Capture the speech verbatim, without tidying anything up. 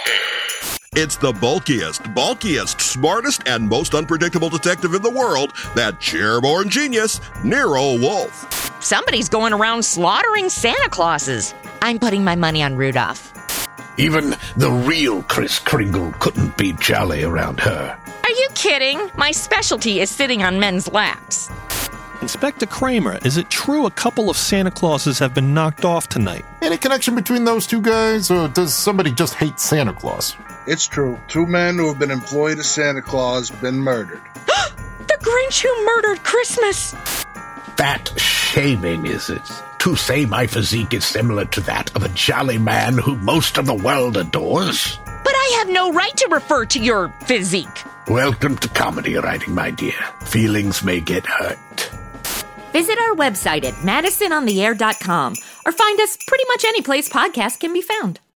It's the bulkiest, bulkiest, smartest, and most unpredictable detective in the world, that chair-born genius, Nero Wolfe. Somebody's going around slaughtering Santa Clauses. I'm putting my money on Rudolph. Even the real Kris Kringle couldn't be jolly around her. Are you kidding? My specialty is sitting on men's laps. Inspector Kramer, is it true a couple of Santa Clauses have been knocked off tonight? Any connection between those two guys, or does somebody just hate Santa Claus? It's true. Two men who have been employed as Santa Claus been murdered. The Grinch who murdered Christmas! Fat shaming, is it? To say my physique is similar to that of a jolly man who most of the world adores? But I have no right to refer to your physique. Welcome to comedy writing, my dear. Feelings may get hurt. Visit our website at madison on the air dot com or find us pretty much any place podcasts can be found.